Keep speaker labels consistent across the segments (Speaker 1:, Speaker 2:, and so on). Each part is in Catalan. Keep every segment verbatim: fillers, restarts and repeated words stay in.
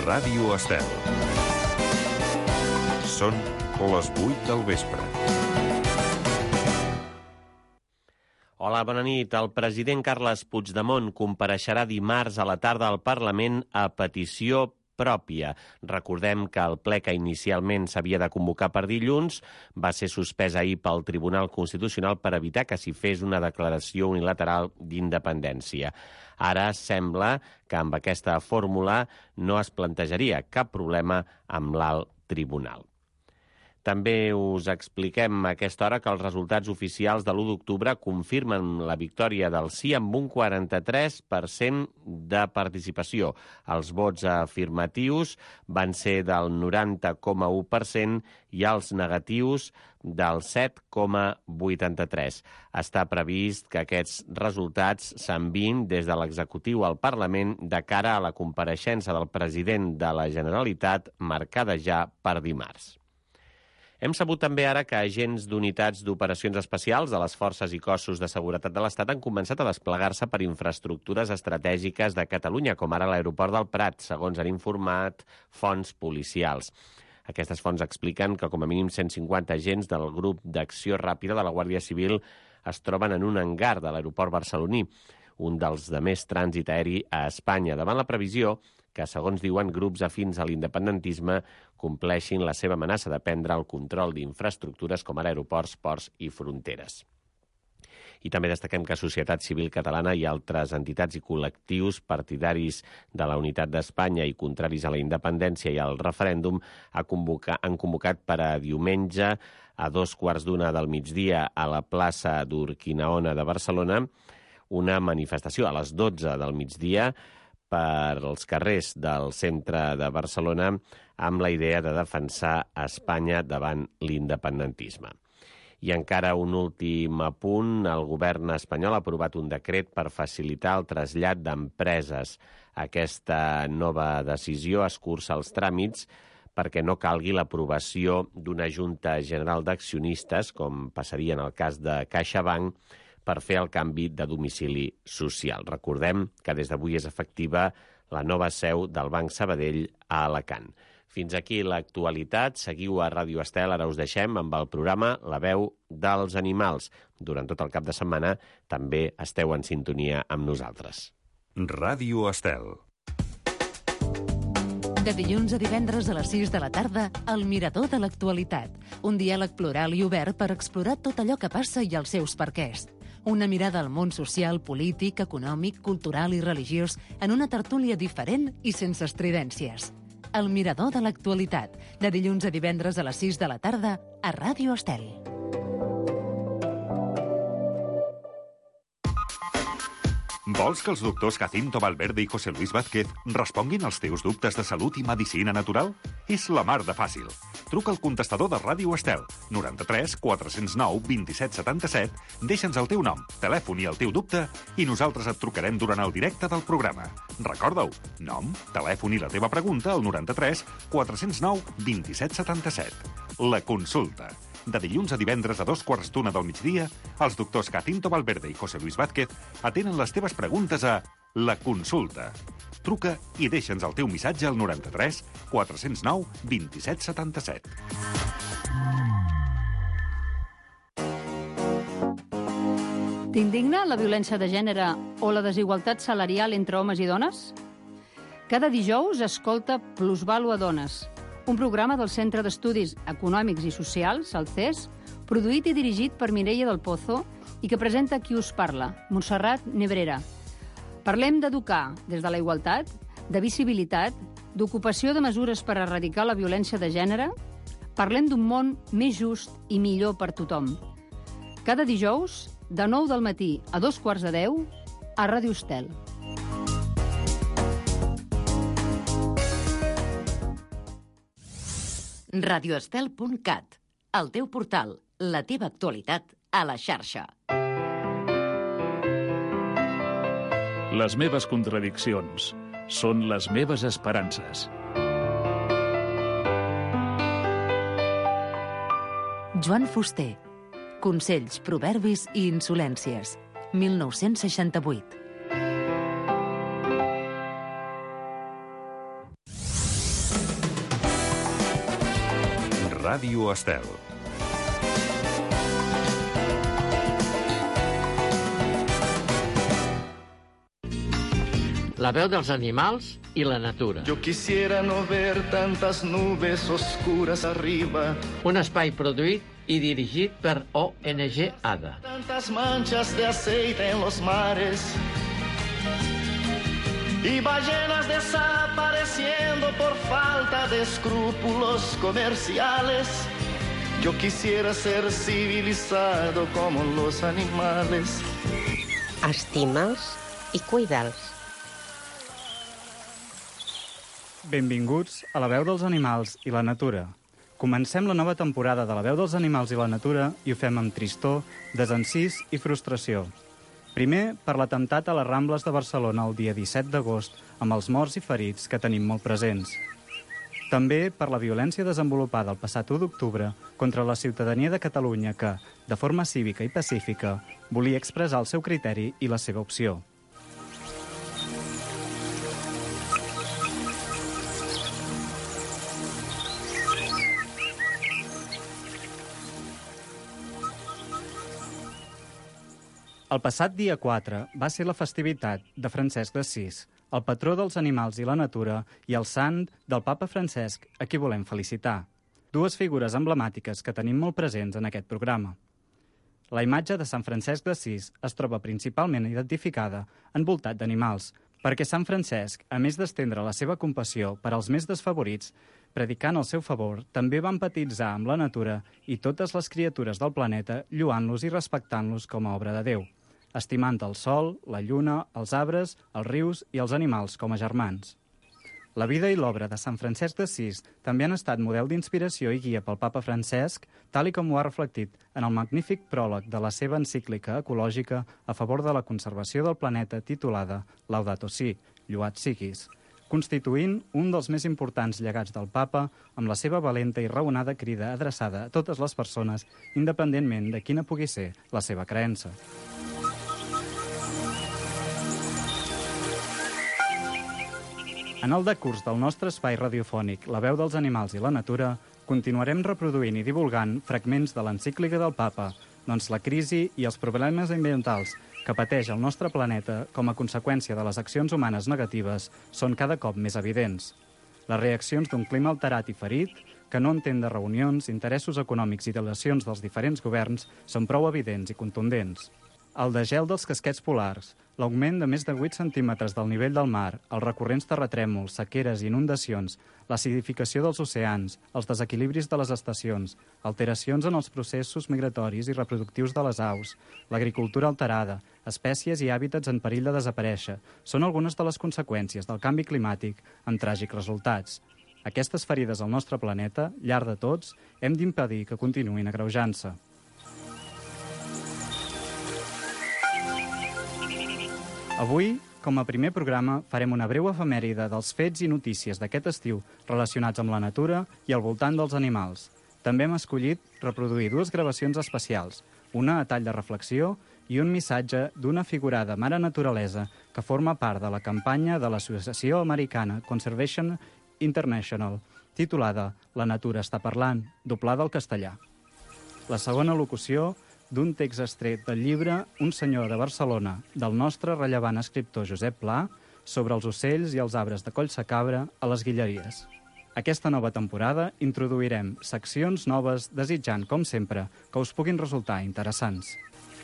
Speaker 1: Ràdio Estel. Són les vuit del vespre.
Speaker 2: Hola, bona nit. El president Carles Puigdemont compareixerà dimarts a la tarda al Parlament a petició pròpia. Recordem que el ple que inicialment s'havia de convocar per dilluns va ser suspès ahir pel Tribunal Constitucional per evitar que s'hi fes una declaració unilateral d'independència. Ara sembla que amb aquesta fórmula no es plantejaria cap problema amb l'alt tribunal. També us expliquem a aquesta hora que els resultats oficials de l'u d'octubre confirmen la victòria del sí amb un quaranta-tres per cent de participació. Els vots afirmatius van ser del noranta coma u per cent i els negatius del set coma vuitanta-tres. Està previst que aquests resultats s'enviïn des de l'executiu al Parlament de cara a la compareixença del president de la Generalitat marcada ja per dimarts. Hem sabut també ara que agents d'unitats d'operacions especials de les forces i cossos de seguretat de l'Estat han començat a desplegar-se per infraestructures estratègiques de Catalunya, com ara l'aeroport del Prat, segons han informat fonts policials. Aquestes fonts expliquen que com a mínim cent cinquanta agents del grup d'acció ràpida de la Guàrdia Civil es troben en un hangar de l'aeroport barceloní, un dels de més trànsit aeri a Espanya, davant la previsió que, segons diuen, grups afins a l'independentisme compleixin la seva amenaça de prendre el control d'infraestructures com ara aeroports, ports i fronteres. I també destaquem que Societat Civil Catalana i altres entitats i col·lectius partidaris de la unitat d'Espanya i contraris a la independència i al referèndum han convocat per a diumenge a dos quarts d'una del migdia a la plaça d'Urquinaona de Barcelona una manifestació a les dotze del migdia per als carrers del centre de Barcelona amb la idea de defensar Espanya davant l'independentisme. I encara un últim apunt, el govern espanyol ha aprovat un decret per facilitar el trasllat d'empreses. Aquesta nova decisió escurça els tràmits perquè no calgui l'aprovació d'una Junta General d'Accionistes, com passaria en el cas de CaixaBank, per fer el canvi de domicili social. Recordem que des d'avui és efectiva la nova seu del Banc Sabadell a Alacant. Fins aquí l'actualitat. Seguiu a Ràdio Estel. Ara us deixem amb el programa La veu dels animals. Durant tot el cap de setmana també esteu en sintonia amb nosaltres.
Speaker 1: Ràdio Estel.
Speaker 3: De dilluns a divendres a les sis de la tarda, El Mirador de l'Actualitat. Un diàleg plural i obert per explorar tot allò que passa i els seus perquès. Una mirada al món social, polític, econòmic, cultural i religiós en una tertúlia diferent i sense estridències. El Mirador de l'Actualitat. De dilluns a divendres a les sis de la tarda a Ràdio Estel.
Speaker 4: Vols que els doctors Jacinto Valverde i José Luis Vázquez responguin als teus dubtes de salut i medicina natural? És la mar de fàcil. Truca al contestador de Ràdio Estel, noranta-tres quatre cents nou vint-i-set setanta-set, deixa'ns el teu nom, telèfon i el teu dubte i nosaltres et trucarem durant el directe del programa. Recorda-ho, nom, telèfon i la teva pregunta al noranta-tres quatre cents nou vint-i-set setanta-set. La consulta. De dilluns a divendres a dos quarts d'una del migdia, els doctors Jacinto Valverde i José Luis Vázquez atenen les teves preguntes a La Consulta. Truca i deixa'ns el teu missatge al noranta-tres quatre cents nou vint-i-set setanta-set.
Speaker 5: T'indigna la violència de gènere o la desigualtat salarial entre homes i dones? Cada dijous escolta Plusvàlua Dones, un programa del Centre d'Estudis Econòmics i Socials, el C E S, produït i dirigit per Mireia del Pozo i que presenta qui us parla, Montserrat Nebrera. Parlem d'educar des de la igualtat, de visibilitat, d'ocupació de mesures per erradicar la violència de gènere. Parlem d'un món més just i millor per tothom. Cada dijous, de nou del matí a dos quarts de deu, a Ràdio Estel.
Speaker 3: radioestel punt cat, el teu portal, la teva actualitat a la xarxa.
Speaker 6: Les meves contradiccions són les meves esperances.
Speaker 3: Joan Fuster. Consells, proverbis i insolències. mil nou-cents seixanta-vuit.
Speaker 1: Ràdio Estel.
Speaker 7: La veu dels animals i la natura.
Speaker 8: Yo quisiera no ver tantas nubes oscuras arriba.
Speaker 7: Un espai produït i dirigit per O N G ADA.
Speaker 8: Tantas manchas de aceite en los mares. Y ballenas desapareciendo por falta de escrúpulos comerciales. Yo quisiera ser civilizado como los animales.
Speaker 9: Estima'ls i cuida'ls.
Speaker 10: Benvinguts a La veu dels animals i la natura. Comencem la nova temporada de La veu dels animals i la natura i ho fem amb tristor, desencís i frustració. Primer, per l'atemptat a les Rambles de Barcelona el dia disset d'agost, amb els morts i ferits que tenim molt presents. També per la violència desenvolupada el passat u d'octubre contra la ciutadania de Catalunya que, de forma cívica i pacífica, volia expressar el seu criteri i la seva opció. El passat dia quatre va ser la festivitat de Francesc d'Assís, el patró dels animals i la natura i el sant del papa Francesc, a qui volem felicitar. Dues figures emblemàtiques que tenim molt presents en aquest programa. La imatge de Sant Francesc d'Assís es troba principalment identificada envoltat d'animals, perquè Sant Francesc, a més d'estendre la seva compassió per als més desfavorits, predicant el seu favor, també va empatitzar amb la natura i totes les criatures del planeta, lloant-los i respectant-los com a obra de Déu, estimant el sol, la lluna, els arbres, els rius i els animals com a germans. La vida i l'obra de Sant Francesc d'Assís també han estat model d'inspiració i guia pel papa Francesc, tal i com ho ha reflectit en el magnífic pròleg de la seva encíclica ecològica a favor de la conservació del planeta titulada Laudato Si, Lloat siguis, constituint un dels més importants llegats del papa amb la seva valenta i raonada crida adreçada a totes les persones, independentment de quina pugui ser la seva creença. En el decurs del nostre espai radiofònic La veu dels animals i la natura, continuarem reproduint i divulgant fragments de l'encíclica del papa, doncs la crisi i els problemes ambientals que pateix el nostre planeta com a conseqüència de les accions humanes negatives són cada cop més evidents. Les reaccions d'un clima alterat i ferit, que no entén de reunions, interessos econòmics i relacions dels diferents governs, són prou evidents i contundents. El degel dels casquets polars, l'augment de més de vuit centímetres del nivell del mar, els recurrents terratrèmols, sequeres i inundacions, l'acidificació dels oceans, els desequilibris de les estacions, alteracions en els processos migratoris i reproductius de les aus, l'agricultura alterada, espècies i hàbitats en perill de desaparèixer, són algunes de les conseqüències del canvi climàtic amb tràgics resultats. Aquestes ferides al nostre planeta, llar de tots, hem d'impedir que continuïn agreujant-se. Avui, com a primer programa, farem una breu efemèride dels fets i notícies d'aquest estiu relacionats amb la natura i al voltant dels animals. També hem escollit reproduir dues gravacions especials, una a tall de reflexió i un missatge d'una figurada mare naturalesa que forma part de la campanya de l'Associació Americana Conservation International, titulada La natura està parlant, doblada al castellà. La segona locució d'un text extret del llibre Un senyor de Barcelona, del nostre rellevant escriptor Josep Pla, sobre els ocells i els arbres de Collsacabra a les Guilleries. Aquesta nova temporada introduirem seccions noves desitjant, com sempre, que us puguin resultar interessants.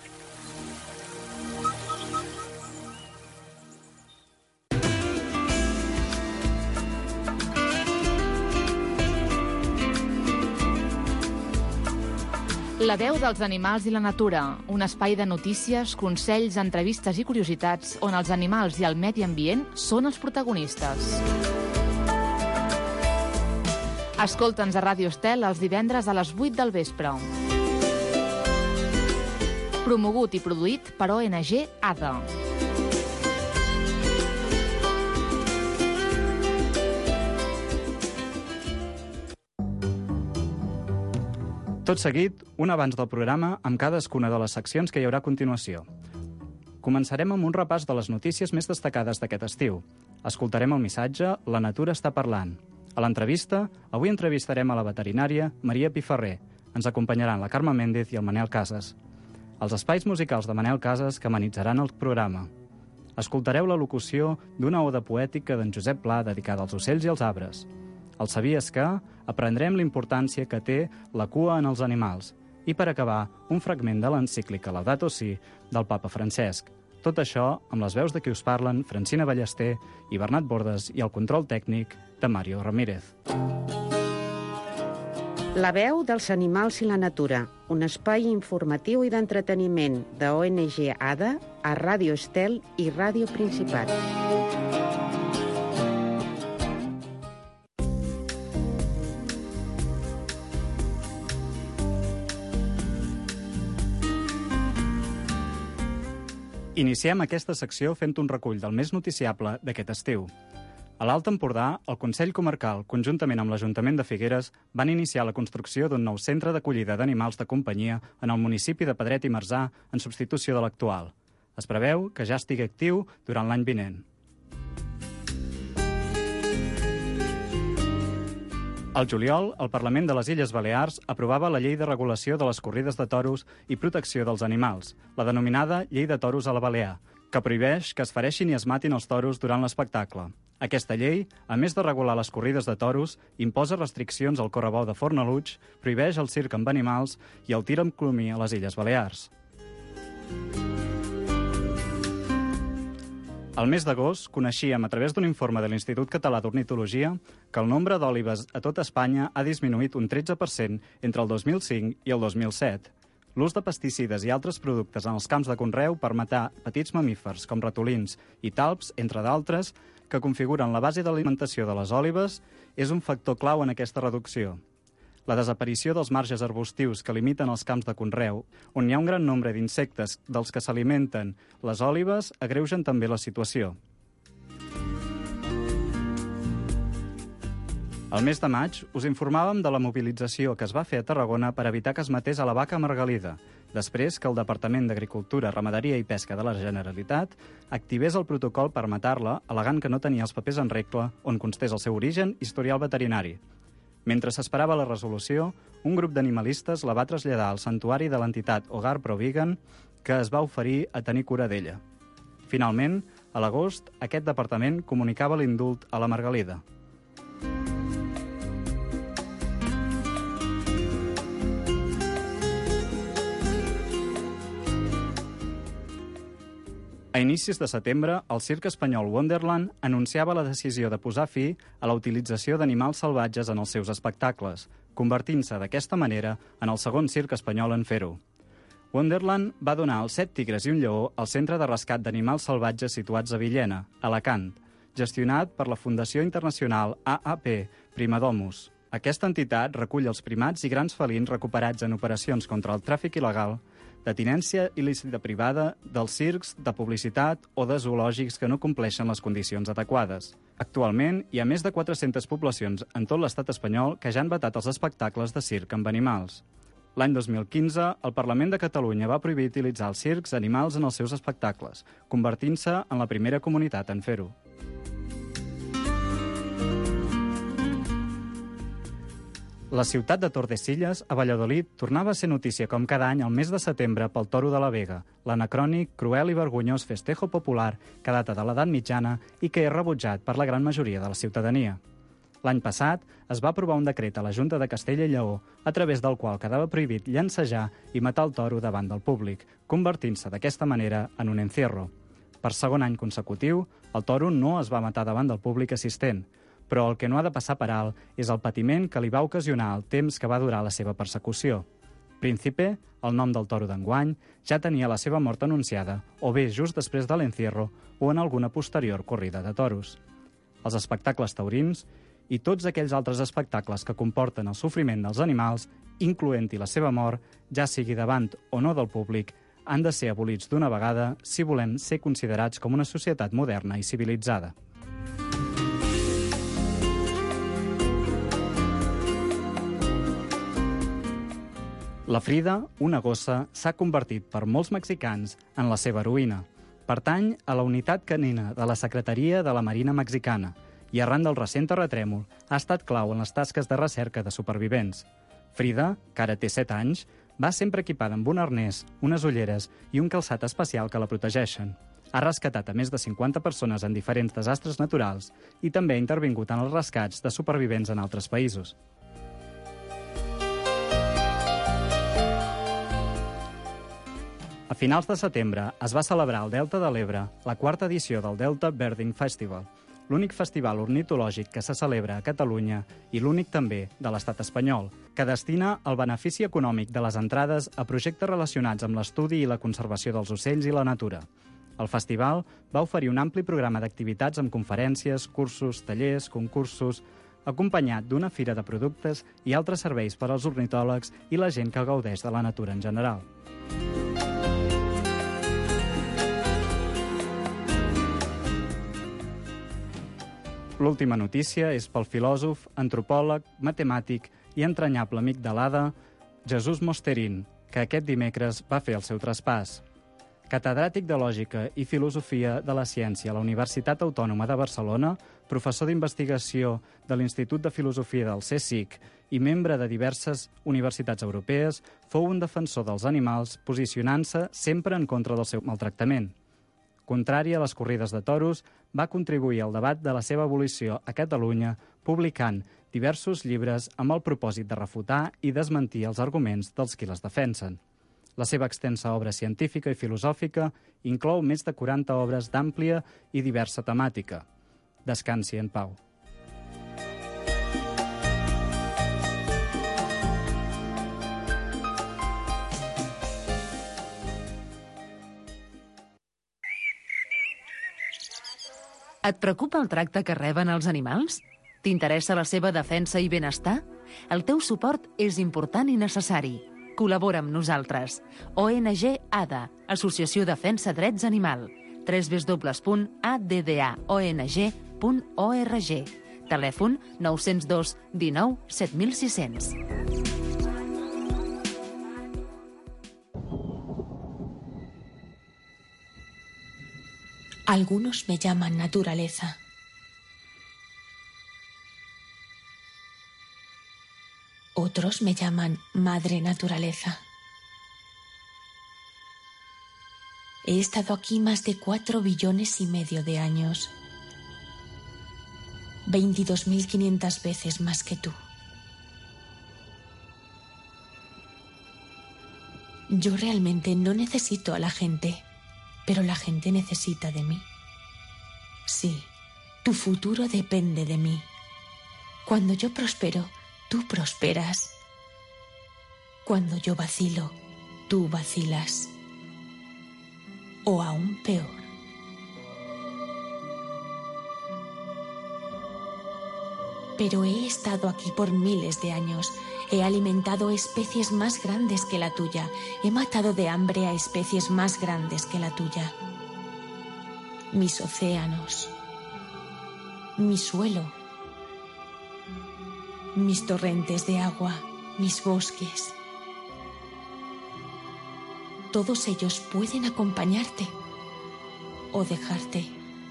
Speaker 11: La veu dels animals i la natura, un espai de notícies, consells, entrevistes i curiositats on els animals i el medi ambient són els protagonistes. Escolta'ns a Ràdio Estel els divendres a les vuit del vespre. Promogut i produït per O N G ADA.
Speaker 10: Tot seguit, un avanç del programa amb cadascuna de les seccions que hi haurà a continuació. Començarem amb un repàs de les notícies més destacades d'aquest estiu. Escoltarem el missatge La natura està parlant. A l'entrevista, avui entrevistarem a la veterinària Maria Piferrer. Ens acompanyaran la Carme Méndez i el Manel Casas. Els espais musicals de Manel Casas que amenitzaran el programa. Escoltareu la locució d'una oda poètica d'en Josep Pla dedicada als ocells i als arbres. El Sabies que? Aprendrem la importància que té la cua en els animals. I per acabar, un fragment de l'encíclica Laudato Si del papa Francesc. Tot això amb les veus de qui us parlen, Francina Ballester i Bernat Bordes, i el control tècnic de Mario Ramírez.
Speaker 9: La veu dels animals i la natura, un espai informatiu i d'entreteniment de O N G ADA a Ràdio Estel i Ràdio Principat.
Speaker 10: Iniciem aquesta secció fent un recull del més noticiable d'aquest estiu. A l'Alt Empordà, el Consell Comarcal, conjuntament amb l'Ajuntament de Figueres, van iniciar la construcció d'un nou centre d'acollida d'animals de companyia en el municipi de Pedret i Marzà, en substitució de l'actual. Es preveu que ja estigui actiu durant l'any vinent. Al juliol, el Parlament de les Illes Balears aprovava la Llei de Regulació de les Corrides de Toros i Protecció dels Animals, la denominada Llei de Toros a la Balear, que prohibeix que es fereixin i es matin els toros durant l'espectacle. Aquesta llei, a més de regular les corrides de toros, imposa restriccions al correbou de Fornalutx, prohibeix el circ amb animals i el tir amb clomí a les Illes Balears. Al mes d'agost, coneixíem a través d'un informe de l'Institut Català d'Ornitologia que el nombre d'òlibes a tot Espanya ha disminuït un tretze per cent entre el dos mil cinc i el dos mil set. L'ús de pesticides i altres productes en els camps de conreu per matar petits mamífers com ratolins i talps, entre d'altres, que configuren la base d'alimentació de les òlibes, és un factor clau en aquesta reducció. La desaparició dels marges arbustius que limiten els camps de conreu, on hi ha un gran nombre d'insectes dels que s'alimenten les òlibes, agreugen també la situació. Al mes de maig us informàvem de la mobilització que es va fer a Tarragona per evitar que es matés a la vaca margalida, després que el Departament d'Agricultura, Ramaderia i Pesca de la Generalitat activés el protocol per matar-la, al·legant que no tenia els papers en regla on constés el seu origen i historial veterinari. Mentre s'esperava la resolució, un grup d'animalistes la va traslladar al santuari de l'entitat Hogar Pro Vegan, que es va oferir a tenir cura d'ella. Finalment, a l'agost, aquest departament comunicava l'indult a la margalida. A inicis de setembre, el circ espanyol Wonderland anunciava la decisió de posar fi a la utilització d'animals salvatges en els seus espectacles, convertint-se d'aquesta manera en el segon circ espanyol en fer-ho. Wonderland va donar els set tigres i un lleó al Centre de Rescat d'Animals Salvatges situats a Villena, Alacant, gestionat per la Fundació Internacional A A P Primadomus. Aquesta entitat recull els primats i grans felins recuperats en operacions contra el tràfic il·legal, de tinència il·lícita privada, dels circs, de publicitat o de zoològics que no compleixen les condicions adequades. Actualment, hi ha més de quatre-centes poblacions en tot l'estat espanyol que ja han vetat els espectacles de circ amb animals. L'any dos mil quinze, el Parlament de Catalunya va prohibir utilitzar els circs animals en els seus espectacles, convertint-se en la primera comunitat en fer-ho. La ciutat de Tordesillas, a Valladolid, tornava a ser notícia com cada any al mes de setembre pel Toro de la Vega, l'anacrònic, cruel i vergonyós festejo popular que data de l'edat mitjana i que és rebutjat per la gran majoria de la ciutadania. L'any passat es va aprovar un decret a la Junta de Castella i Lleó a través del qual quedava prohibit llancejar i matar el toro davant del públic, convertint-se d'aquesta manera en un encierro. Per segon any consecutiu, el toro no es va matar davant del públic assistent, però el que no ha de passar per alt és el patiment que li va ocasionar el temps que va durar la seva persecució. Príncipe, el nom del toro d'enguany, ja tenia la seva mort anunciada, o bé just després de l'encierro o en alguna posterior corrida de toros. Els espectacles taurins i tots aquells altres espectacles que comporten el sofriment dels animals, incloent-hi la seva mort, ja sigui davant o no del públic, han de ser abolits d'una vegada si volem ser considerats com una societat moderna i civilitzada. La Frida, una gossa, s'ha convertit per molts mexicans en la seva heroïna. Pertany a la unitat canina de la Secretaria de la Marina Mexicana i arran del recent terratrèmol ha estat clau en les tasques de recerca de supervivents. Frida, que ara té set anys, va sempre equipada amb un arnès, unes ulleres i un calçat especial que la protegeixen. Ha rescatat a més de cinquanta persones en diferents desastres naturals i també ha intervingut en els rescats de supervivents en altres països. A finals de setembre es va celebrar al Delta de l'Ebre la quarta edició del Delta Birding Festival, l'únic festival ornitològic que se celebra a Catalunya i l'únic també de l'estat espanyol, que destina el benefici econòmic de les entrades a projectes relacionats amb l'estudi i la conservació dels ocells i la natura. El festival va oferir un ampli programa d'activitats amb conferències, cursos, tallers, concursos, acompanyat d'una fira de productes i altres serveis per als ornitòlegs i la gent que gaudeix de la natura en general. L'última notícia és pel filòsof, antropòleg, matemàtic i entranyable amic de l'Ada, Jesús Mosterin, que aquest dimecres va fer el seu traspàs. Catedràtic de Lògica i Filosofia de la Ciència a la Universitat Autònoma de Barcelona, professor d'investigació de l'Institut de Filosofia del C S I C i membre de diverses universitats europees, fou un defensor dels animals, posicionant-se sempre en contra del seu maltractament. Contrari a les corrides de toros, va contribuir al debat de la seva abolició a Catalunya, publicant diversos llibres amb el propòsit de refutar i desmentir els arguments dels qui les defensen. La seva extensa obra científica i filosòfica inclou més de quaranta obres d'àmplia i diversa temàtica. Descansi en pau.
Speaker 3: Et preocupa el tracte que reben els animals? T'interessa la seva defensa i benestar? El teu suport és important i necessari. Col·labora amb nosaltres. O N G ADA, Associació Defensa Drets Animal. w w w punt a d d a o n g punt org. Telèfon nou zero dos dinou set mil sis cents.
Speaker 12: Algunos me llaman naturaleza. Otros me llaman madre naturaleza. He estado aquí más de cuatro billones y medio de años. veintidós mil quinientas veces más que tú. Yo realmente no necesito a la gente, pero la gente necesita de mí. Sí, tu futuro depende de mí. Cuando yo prospero, tú prosperas. Cuando yo vacilo, tú vacilas. O aún peor. Pero he estado aquí por miles de años. He alimentado especies más grandes que la tuya. He matado de hambre a especies más grandes que la tuya. Mis océanos, mi suelo, mis torrentes de agua, mis bosques. Todos ellos pueden acompañarte o dejarte.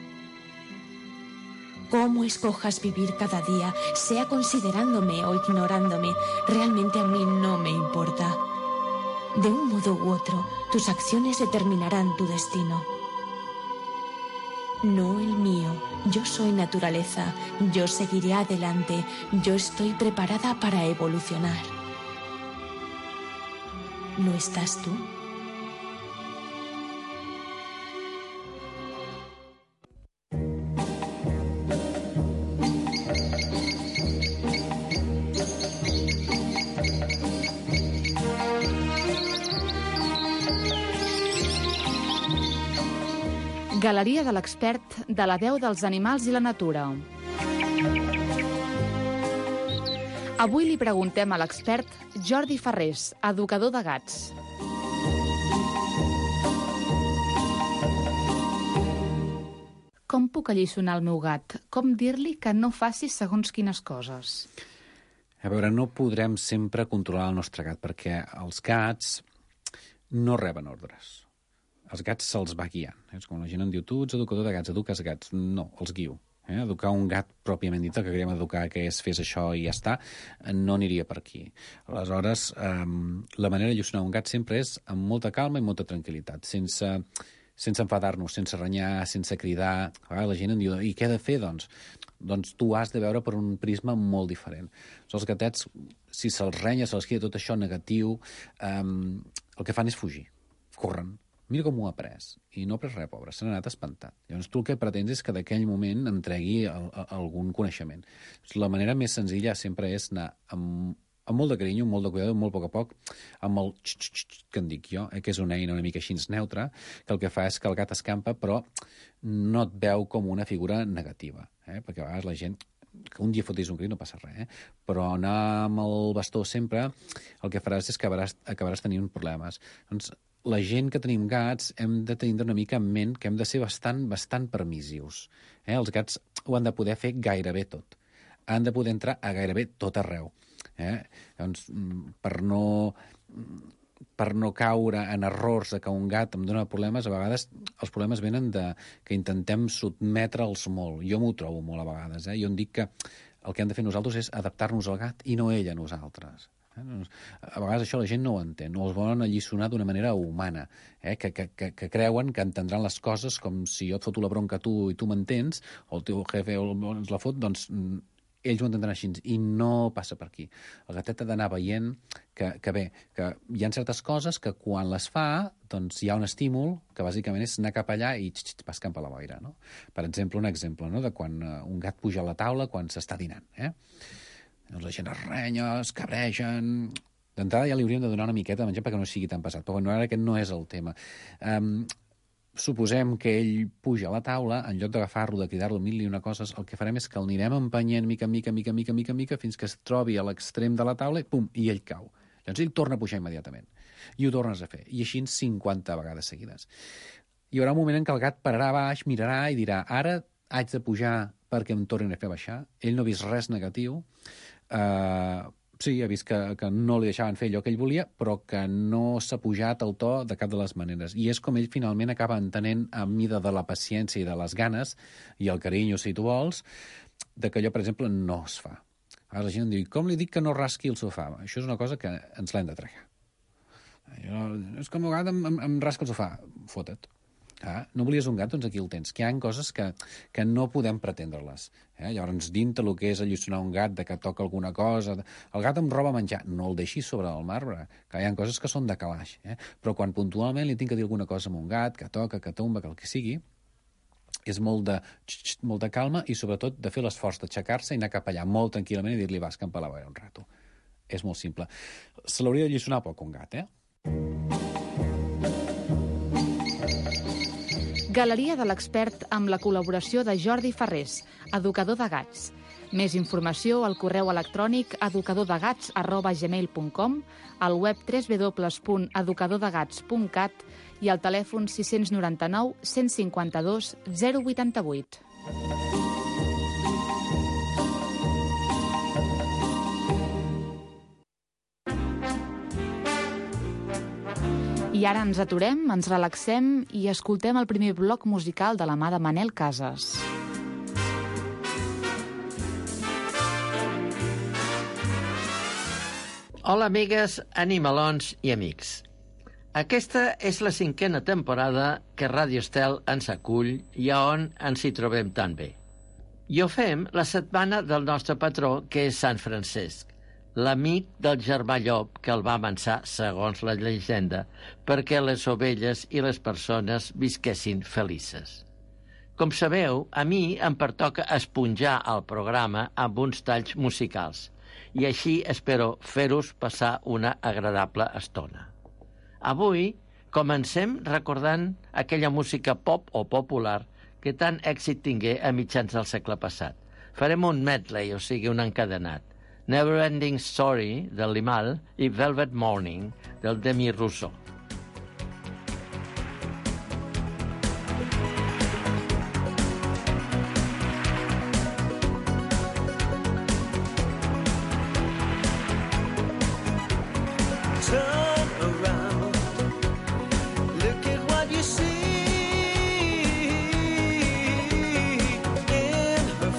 Speaker 12: Cómo escojas vivir cada día, sea considerándome o ignorándome, realmente a mí no me importa. De un modo u otro, tus acciones determinarán tu destino. No el mío. Yo soy naturaleza. Yo seguiré adelante. Yo estoy preparada para evolucionar. ¿Lo estás tú?
Speaker 11: Galeria de l'expert de la veu dels animals i la natura. Avui li preguntem a l'expert Jordi Ferrés, educador de gats. Com puc alliçonar el meu gat? Com dir-li que no faci segons quines coses?
Speaker 13: A veure, no podrem sempre controlar el nostre gat, perquè els gats no reben ordres. Els gats se'ls va guiant. És com la gent em diu, tu ets educador de gats, eduques gats. No, els guio. Eh? Educar un gat pròpiament dit, el que queríem educar, que és fes això i ja està, no aniria per aquí. Aleshores, eh, la manera de llucionar un gat sempre és amb molta calma i molta tranquil·litat, sense, sense enfadar-nos, sense renyar, sense cridar. A vegades la gent em diu, i què he de fer, doncs? Doncs tu has de veure per un prisma molt diferent. Els gatets, si se'ls renya, se'ls queda tot això negatiu, eh, el que fan és fugir, corren. Mira com ho ha après. I no ha après res, pobre, se n'ha anat espantat. Llavors tu el que pretens és que d'aquell moment em tregui el, el, algun coneixement. La manera més senzilla sempre és anar amb, amb molt de carinyo, molt de cuidado, molt a poc a poc, amb el x-x-x que en dic jo, eh, que és una eina una mica així neutra, que el que fa és que el gat escampa, però no et veu com una figura negativa, eh? Perquè a vegades la gent que un dia fotis un crit no passa res, eh? Però anar amb el bastó sempre el que faràs és que acabaràs, acabaràs tenint problemes. Doncs la gent que tenim gats hem de tenir una mica en ment que hem de ser bastant, bastant permissius. Eh? Els gats ho han de poder fer gairebé tot. Han de poder entrar a gairebé tot arreu. Eh? Doncs, per no, per no caure en errors de que un gat em dona problemes, a vegades els problemes venen de que intentem sotmetre'ls molt. Jo m'ho trobo molt a vegades. Eh? Jo em dic que el que hem de fer nosaltres és adaptar-nos al gat i no ell a nosaltres. A vegades això la gent no ho entén, no els volen alliçonar d'una manera humana, eh? que, que, que, que creuen que entendran les coses com si jo et foto la bronca a tu i tu m'entens, o el teu jefe ens la fot, doncs ells ho entendran així, i no passa per aquí. El gatet ha d'anar veient que, que bé, que hi ha certes coses que quan les fa, doncs hi ha un estímul que bàsicament és anar cap allà i vas cap a la boira, no? Per exemple, un exemple, no?, de quan un gat puja a la taula quan s'està dinant, eh? Doncs la gent es renya, es cabregen... D'entrada ja li hauríem de donar una miqueta de menjar perquè no sigui tan pesat, però bueno, ara aquest no és el tema. Um, suposem que ell puja a la taula, en lloc d'agafar-lo, de cridar-lo mil i una coses, el que farem és que el anirem empenyent mica, mica, mica, mica, mica, mica, fins que es trobi a l'extrem de la taula i pum, i ell cau. Llavors ell torna a pujar immediatament. I ho tornes a fer. I així cinquanta vegades seguides. Hi haurà un moment en què el gat pararà baix, mirarà i dirà, ara haig de pujar perquè em tornin a fer baixar. Ell no ha vist res negatiu. Uh, sí, ha vist que, que no li deixaven fer allò que ell volia, però que no s'ha pujat el to de cap de les maneres. I és com ell finalment acaba entenent, a mida de la paciència i de les ganes, i el carinyo, si tu vols, de que allò, per exemple, no es fa. Ara la gent em diu, com li dic que no rasqui el sofà? Això és una cosa que ens l'hem de tregar. Jo, és com a vegades em, em, em rasca el sofà. Fota't. Ah, no volies un gat? Doncs aquí el tens. Que hi ha coses que, que no podem pretendre-les. Eh? Llavors, dintre el que és alliçonar un gat, de que toca alguna cosa... El gat em roba menjar. No el deixis sobre el marbre, que hi ha coses que són de calaix. Eh? Però quan puntualment li tinc que dir alguna cosa amb un gat, que toca, que tomba, que el que sigui, és molt de, molt de calma i, sobretot, de fer l'esforç d'aixecar-se i anar cap allà molt tranquil·lament i dir-li vas camp a la boira un rato. És molt simple. Se l'hauria de lliçonar poc, un gat, eh?
Speaker 11: Galeria de l'expert amb la col·laboració de Jordi Ferrés, educador de gats. Més informació al correu electrònic educadordegats arroba gmail punt com, al web w w w punt educadordegats punt cat i al telèfon sis nou nou, cent cinquanta-dos, zero vuitanta-vuit. I ara ens aturem, ens relaxem i escoltem el primer bloc musical de la mà de Manel Casas.
Speaker 7: Hola, amigues, animalons i amics. Aquesta és la cinquena temporada que Ràdio Estel ens acull i on ens hi trobem tan bé. I ho fem la setmana del nostre patró, que és Sant Francesc, l'amic del germà llop que el va amansar, segons la llegenda, perquè les ovelles i les persones visquessin felices. Com sabeu, a mi em pertoca esponjar el programa amb uns talls musicals, i així espero fer-vos passar una agradable estona. Avui comencem recordant aquella música pop o popular que tant èxit tingué a mitjans del segle passat. Farem un medley, o sigui, un encadenat. Never Ending Story, del Limahl, i Velvet Morning, del Demi Rousseau.
Speaker 14: In her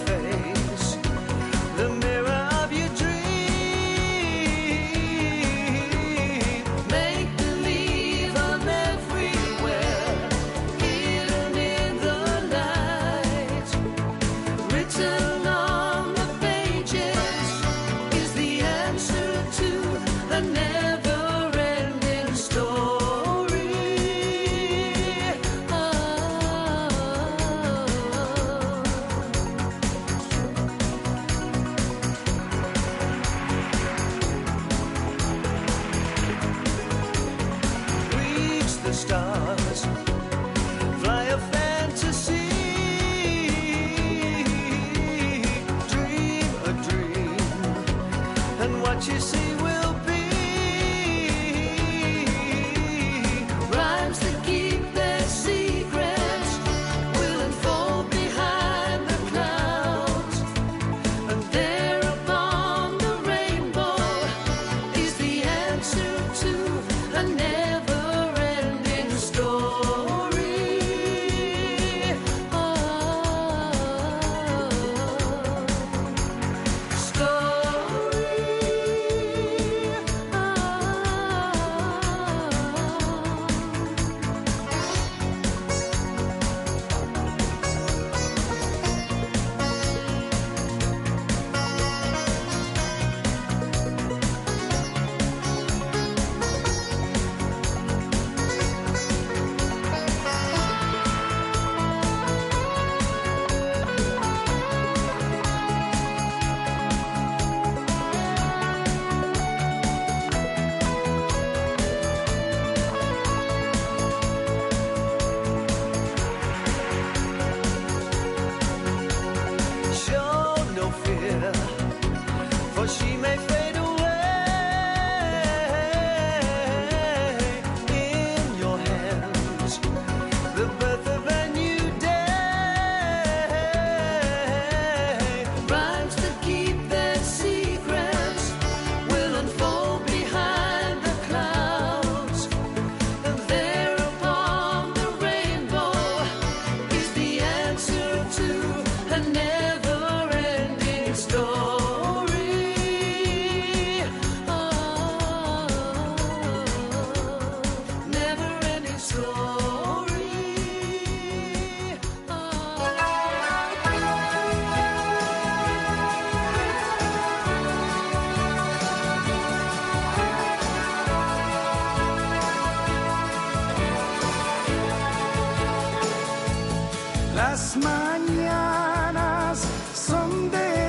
Speaker 14: mañanas son de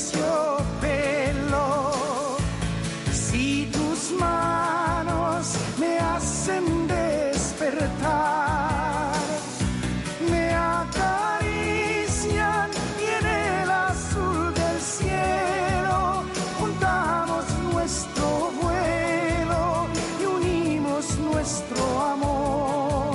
Speaker 14: terciopelo. Si tus manos me hacen despertar, me acarician y en el azul del cielo juntamos nuestro vuelo y unimos nuestro amor.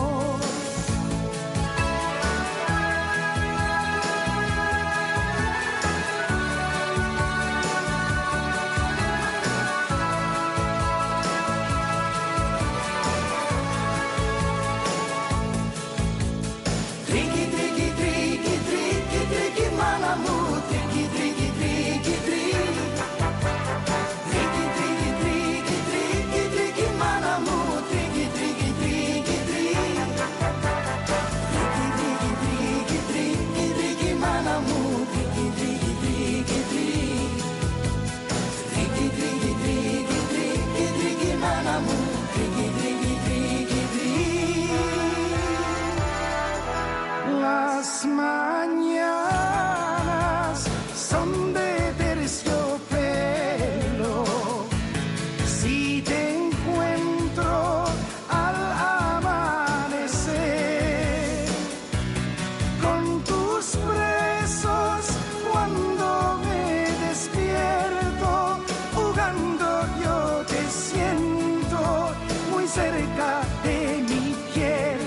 Speaker 14: Las mañanas son de terciopelo. Si te encuentro al amanecer con tus besos cuando me despierto, jugando yo te siento muy cerca de mi piel.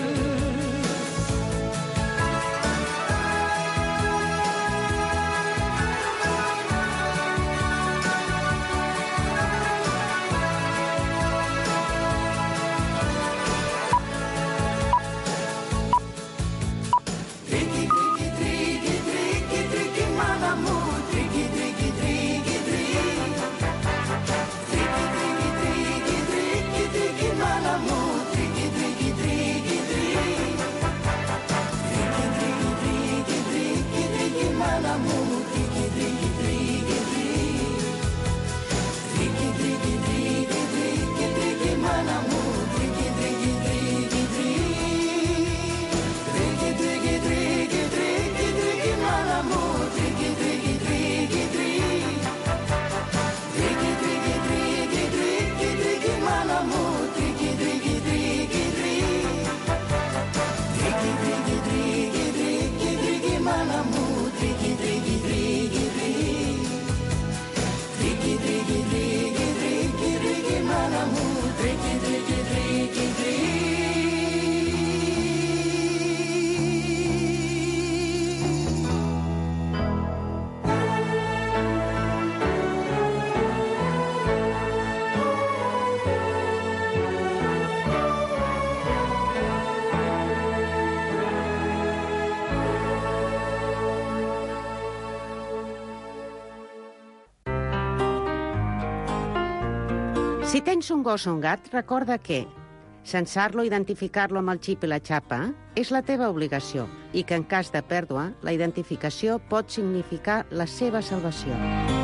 Speaker 9: Si tens un gos o un gat, recorda que censar-lo, identificar-lo amb el xip i la xapa és la teva obligació i que en cas de pèrdua, la identificació pot significar la seva salvació.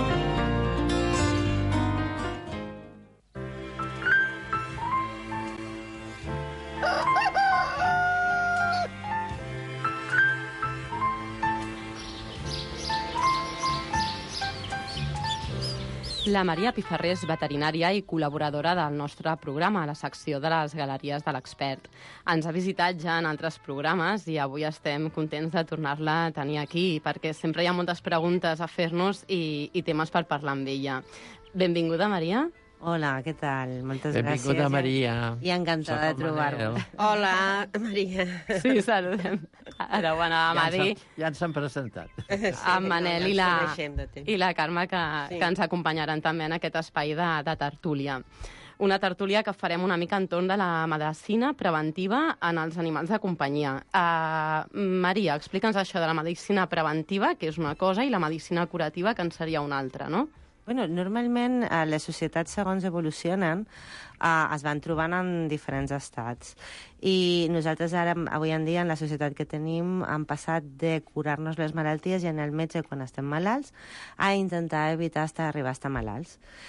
Speaker 15: La Maria Pifarré és veterinària i col·laboradora del nostre programa, a la secció de les Galeries de l'Expert. Ens ha visitat ja en altres programes i avui estem contents de tornar-la a tenir aquí, perquè sempre hi ha moltes preguntes a fer-nos i, i temes per parlar amb ella. Benvinguda, Maria.
Speaker 16: Hola, què tal? Moltes
Speaker 7: Benvinguda,
Speaker 16: gràcies.
Speaker 7: Maria.
Speaker 16: I encantada de trobar-vos. Hola, Maria.
Speaker 15: Sí, saludem. Ara ho anàvem a dir.
Speaker 7: Ja ens han presentat.
Speaker 15: Sí, en Manel i la, i la Carme, que, sí. que ens acompanyaran també en aquest espai de, de tertúlia. Una tertúlia que farem una mica entorn de la medicina preventiva en els animals de companyia. Uh, Maria, explica'ns això de la medicina preventiva, que és una cosa, i la medicina curativa, que en seria una altra, no?
Speaker 16: Bueno, normalment eh, les societats, segons evolucionen, eh, es van trobant en diferents estats. I nosaltres ara, avui en dia, en la societat que tenim, hem passat de curar-nos les malalties i anar al metge quan estem malalts a intentar evitar estar arribar a estar malalts.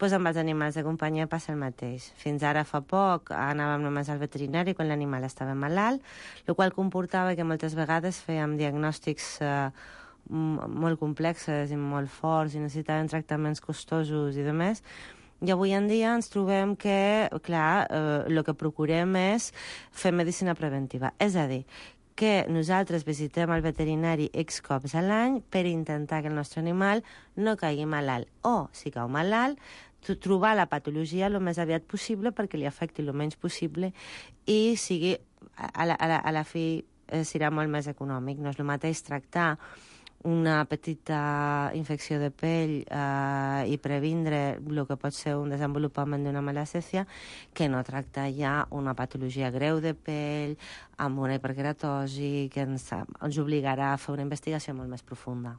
Speaker 16: Pues amb els animals de companyia passa el mateix. Fins ara fa poc anàvem només al veterinari quan l'animal estava malalt, el qual comportava que moltes vegades fèiem diagnòstics eh, molt complexes i molt forts i necessitaven tractaments costosos i demés. I avui en dia ens trobem que, clar, eh, el que procurem és fer medicina preventiva. És a dir, que nosaltres visitem el veterinari X cops a l'any per intentar que el nostre animal no caigui malalt. O, si cau malalt, trobar la patologia el més aviat possible perquè li afecti el menys possible i sigui, a la, a la, a la fi, eh, serà molt més econòmic. No és el mateix tractar una petita infecció de pell eh, i previndre el que pot ser un desenvolupament d'una malacèsia que no tractar ja una patologia greu de pell amb una hiperkeratosi que ens, ens obligarà a fer una investigació molt més profunda.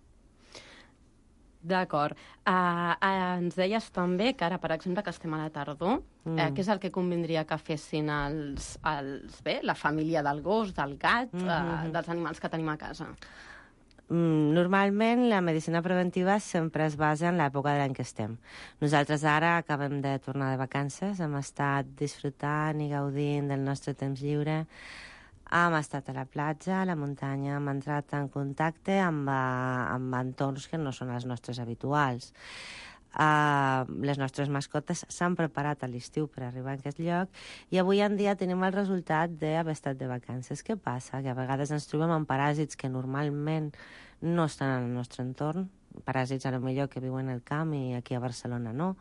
Speaker 15: D'acord. Uh, uh, ens deies també que ara, per exemple, que estem a la tardor, mm. eh, què és el que convindria que fessin els, els, bé, la família del gos, del gat, mm -hmm. uh, dels animals que tenim a casa?
Speaker 16: Normalment la medicina preventiva sempre es basa en l'època de l'any que estem. Nosaltres ara acabem de tornar de vacances, hem estat disfrutant i gaudint del nostre temps lliure, hem estat a la platja, a la muntanya, hem entrat en contacte amb, amb entorns que no són els nostres habituals. Uh, les nostres mascotes s'han preparat a l'estiu per arribar a aquest lloc i avui en dia tenim el resultat d'haver estat de vacances. Què passa? Que a vegades ens trobem amb paràsits que normalment no estan en el nostre entorn, paràsits a lo millor que viuen al camp i aquí a Barcelona no,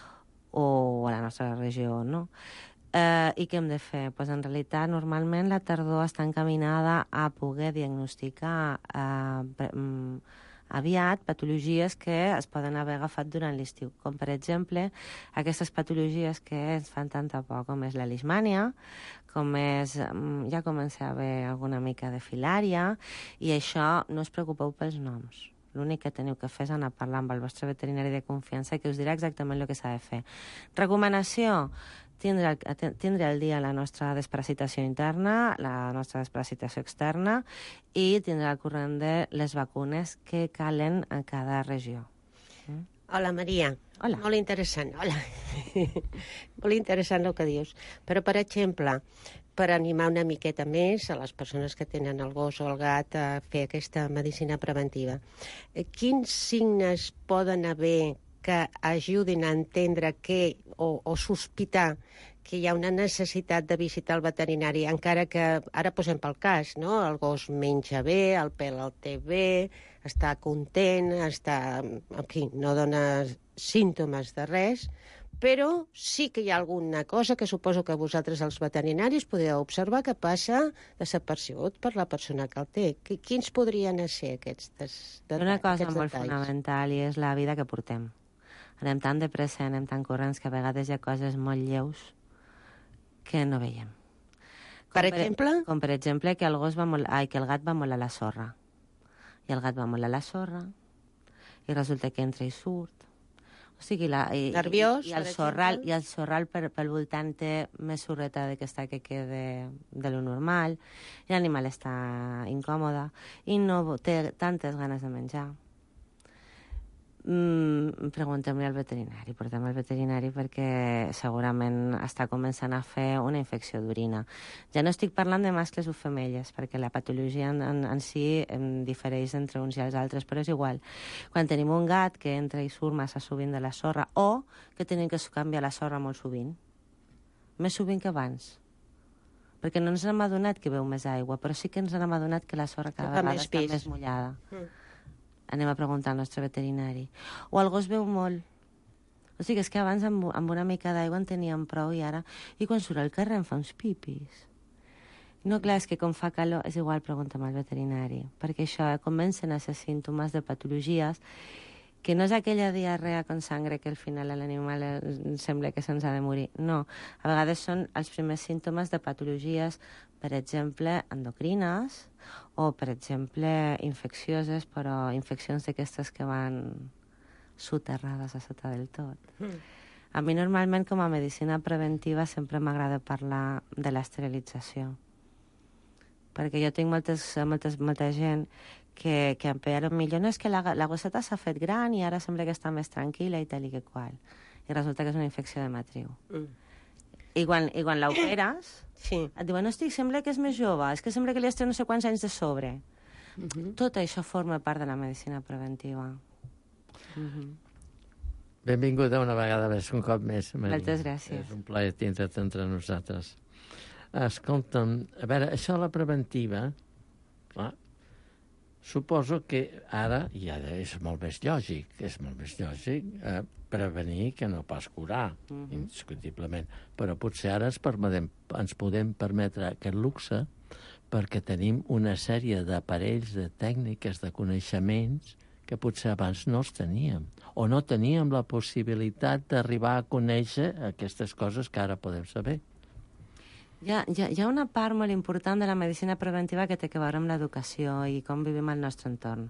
Speaker 16: o a la nostra regió no. Uh, I què hem de fer? Pues en realitat, normalment la tardor està encaminada a poder diagnosticar uh, pre- aviat patologies que es poden haver agafat durant l'estiu, com per exemple aquestes patologies que ens fan tanta por, com és la leishmània, com és, ja comença a haver alguna mica de filària, i això no us preocupeu pels noms. L'únic que teniu que fer és anar a parlar amb el vostre veterinari de confiança que us dirà exactament el que s'ha de fer. Recomanació: tindre, tindre al dia la nostra desparasitació interna, la nostra desparasitació externa i tindre al corrent de les vacunes que calen en cada regió.
Speaker 17: Mm? Hola, Maria.
Speaker 16: Hola.
Speaker 17: Molt interessant. Hola. Molt interessant el que dius. Però, per exemple, per animar una miqueta més a les persones que tenen el gos o el gat a fer aquesta medicina preventiva, quins signes poden haver que ajudin a entendre que, o, o sospitar que hi ha una necessitat de visitar el veterinari, encara que, ara posem pel cas, no? El gos menja bé, el pèl el té bé, està content, està, en fi, no dona símptomes de res, però sí que hi ha alguna cosa que suposo que vosaltres, els veterinaris, podeu observar que passa desapercebut per la persona que el té. Quins podrien ser aquests detalls?
Speaker 16: Una cosa molt fonamental i és la vida que portem. Anem tan de pressa, anem tan corrents, que a vegades hi ha coses molt lleus que no veiem. Com
Speaker 17: per exemple?
Speaker 16: Com per exemple que el, gos va molt, ai, que el gat va molt a la sorra. I el gat va molt a la sorra i resulta que entra i surt. O sigui, la, i,
Speaker 17: nerviós,
Speaker 16: i, i el sorral, i el sorral per, pel voltant té més sorreta de que està que quede de lo normal, i l'animal està incòmode i no té tantes ganes de menjar. Mm, preguntem-li al veterinari, portem al veterinari perquè segurament està començant a fer una infecció d'orina. Ja no estic parlant de mascles o femelles, perquè la patologia en, en, en si em difereix entre uns i els altres, però és igual. Quan tenim un gat que entra i surt massa sovint de la sorra, o que tenim que canviar la sorra molt sovint, més sovint que abans, perquè no ens hem adonat que veu més aigua, però sí que ens hem adonat que la sorra cada vegada està pis. més mullada. Mm. Anem a preguntar al nostre veterinari. O el gos veu molt. O sigui, és que abans amb, amb una mica d'aigua en teníem prou i ara... I quan surt al carrer em fa uns pipis. No, clar, és que com fa calor... És igual, pregunta'm al veterinari. Perquè això eh, comencen a ser símptomes de patologies que no és aquella diarrea con sangre que al final a l'animal sembla que se'ns ha de morir. No, a vegades són els primers símptomes de patologies, per exemple, endocrines o, per exemple, infeccioses, però infeccions d'aquestes que van soterrades a sota del tot. Mm. A mi normalment com a medicina preventiva sempre m'agrada parlar de l'esterilització, perquè jo tinc moltes, moltes, molta gent que, que potser no és que la, la gosseta s'ha fet gran i ara sembla que està més tranquil·la i tal i que qual. i resulta que és una infecció de matriu. Mm. I quan, i quan l'operes, sí. et diuen, hosti, sembla que és més jove, és que sembla que li has tret no sé quants anys de sobre. Mm-hmm. Tot això forma part de la medicina preventiva. Mm-hmm.
Speaker 7: Benvinguda una vegada més, un cop més, Maria.
Speaker 16: Moltes gràcies.
Speaker 7: És un plaer tindre't entre nosaltres. Escolta'm, a veure, això de la preventiva, clar, suposo que ara, i ara és molt més lògic, és molt més lògic eh, prevenir que no pas curar, mm-hmm. indiscutiblement. Però potser ara ens, permetem, ens podem permetre aquest luxe perquè tenim una sèrie d'aparells, de tècniques, de coneixements que potser abans no els teníem, o no teníem la possibilitat d'arribar a conèixer aquestes coses que ara podem saber.
Speaker 16: Hi ha, hi, ha, hi ha una part molt important de la medicina preventiva que té a veure amb l'educació i com vivim al nostre entorn.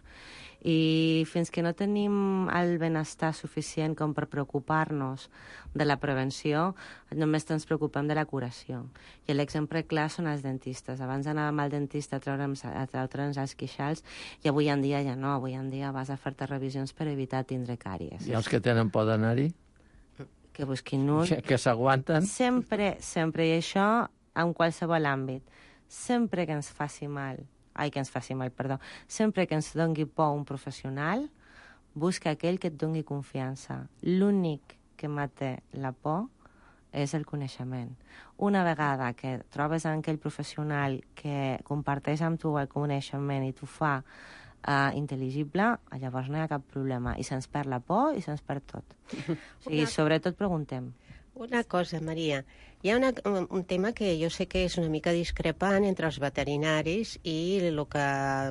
Speaker 16: I fins que no tenim el benestar suficient com per preocupar-nos de la prevenció, només ens preocupem de la curació. I l'exemple clar són els dentistes. Abans anàvem al dentista a treure'ns, a treure'ns els queixals i avui en dia ja no. Avui en dia vas a fer-te revisions per evitar tindre càries.
Speaker 7: I els que tenen por d'anar-hi?
Speaker 16: Que busquin un...
Speaker 7: Que, que s'aguanten?
Speaker 16: Sempre, sempre. I això en qualsevol àmbit. Sempre que ens faci mal, ai, que ens faci mal, perdó, sempre que ens doni por un professional, busca aquell que et doni confiança. L'únic que mata la por és el coneixement. Una vegada que trobes en aquell professional que comparteix amb tu el coneixement i t'ho fa uh, intel·ligible, llavors no hi ha cap problema. I se'ns perd la por i se'ns perd tot. O sigui, sobretot preguntem.
Speaker 17: Una cosa, Maria, hi ha una, un tema que jo sé que és una mica discrepant entre els veterinaris i el que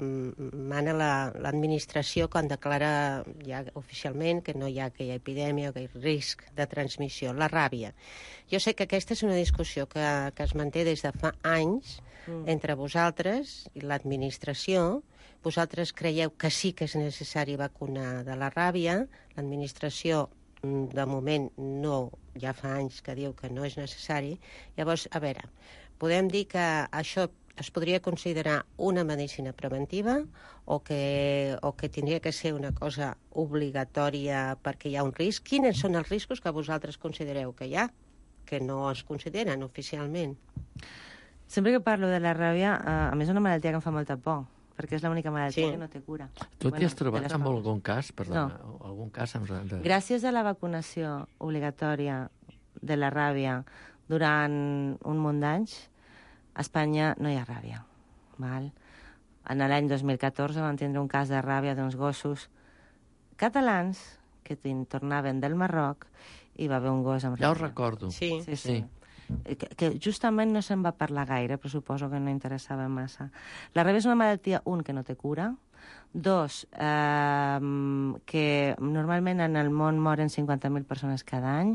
Speaker 17: mana l'administració la, quan declara ja oficialment que no hi ha aquella epidèmia o aquell risc de transmissió, la ràbia. Jo sé que aquesta és una discussió que, que es manté des de fa anys mm. entre vosaltres i l'administració. Vosaltres creieu que sí que és necessari vacunar de la ràbia, l'administració de moment no, ja fa anys que diu que no és necessari. Llavors, a veure, podem dir que això es podria considerar una medicina preventiva o que, o que tindria que ser una cosa obligatòria perquè hi ha un risc? Quins són els riscos que vosaltres considereu que hi ha, que no es consideren oficialment?
Speaker 16: Sempre que parlo de la ràbia, a més és una malaltia que em fa molta por, perquè és l'única malaltia sí. que no té cura.
Speaker 7: Tu t'hi has trobat amb algun cas? Perdona, no. algun cas amb...
Speaker 16: Gràcies a la vacunació obligatòria de la ràbia durant un munt d'anys, a Espanya no hi ha ràbia. Val? En l'any dos mil catorze vam tindre un cas de ràbia d'uns gossos catalans que tornaven del Marroc i va haver un gos amb ràbia.
Speaker 7: Ja ho recordo.
Speaker 16: Sí, sí. sí. sí. Que, que justament no se'n va parlar gaire, però suposo que no interessava massa. La ràbia és una malaltia, un, que no té cura, dos, eh, que normalment en el món moren cinquanta mil persones cada any,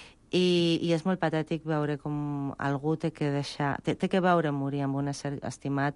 Speaker 16: i, i és molt patètic veure com algú té que deixar, té, té que veure morir amb un ésser estimat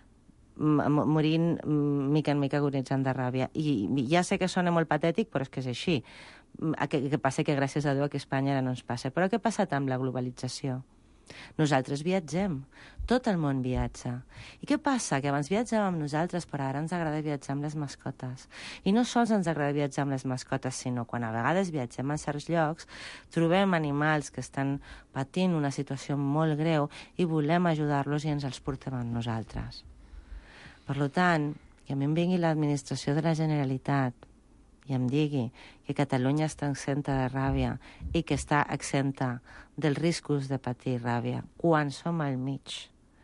Speaker 16: morint mica en mica agonitzant de ràbia. I ja sé que sona molt patètic, però és que és així. Que, que passa que gràcies a Déu que a Espanya ara no ens passa. Però què ha passat amb la globalització? Nosaltres viatgem. Tot el món viatja. I què passa? Que abans viatjàvem nosaltres, però ara ens agrada viatjar amb les mascotes. I no sols ens agrada viatjar amb les mascotes, sinó quan a vegades viatgem a certs llocs, trobem animals que estan patint una situació molt greu i volem ajudar-los i ens els portem amb nosaltres. Per tant, que a mi em vingui l'administració de la Generalitat i em digui que Catalunya està exenta de ràbia i que està exenta dels riscos de patir ràbia, quan som al mig